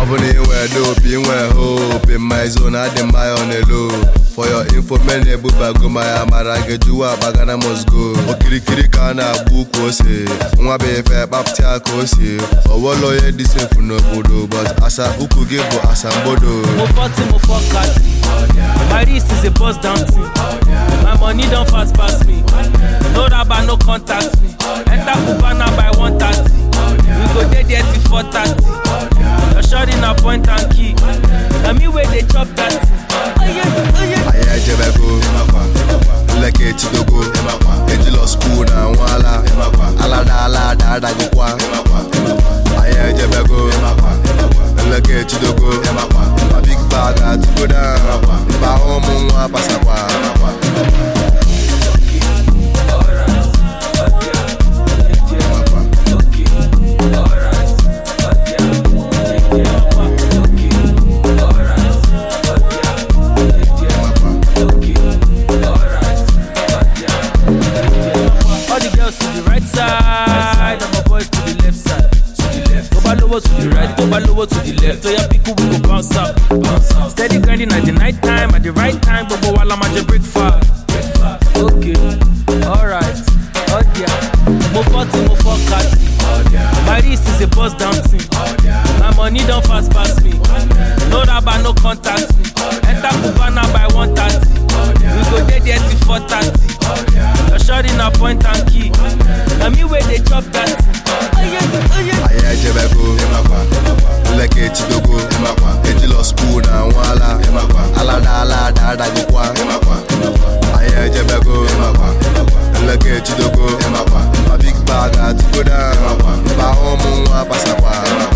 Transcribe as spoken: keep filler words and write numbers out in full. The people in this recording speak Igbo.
Abone where dope, in where hope. In my zone, I dem my on the low. For your info, many buba go my amara get you up, Bagana must go. Okiri kiri kana book was it. Mwabe fair baptia kosi. Or what lawyer this for no bodo, but asa uku give us a bodo. Mo forty, mo four cat. My wrist is a bust down team. My money don't fast pass me. No rabba, no contact me. Enter Cubana by one thirty. We go there there till four thirty. You're short in a point and key. Now me where they chop that. Aya jebego, leke chidogo, ejilo spoon and wala, alada alada da go kwa. Aya jebego, leke chidogo, a big bag at go down, ba homo wa pasakwa. To the right, over lower to the left. So your people will go bounce up, bounce up. Steady grinding at the night time, at the right time. But while I'm at your break fast. Okay, alright, oh yeah. Mo forty, mo four cat. My wrist is a bust down team. My money don't fast pass me. No rabba, no contact me. Enter Cubana by one thirty. We go there there till four thirty. You're short in a point and key. Now me where they chop that. Aya jebego, leke chidogo, ejilo spoon and wala, alada alada da go kwa. Aya jebego, leke chidogo, a big bag at go down, ba homo wa pasakwa.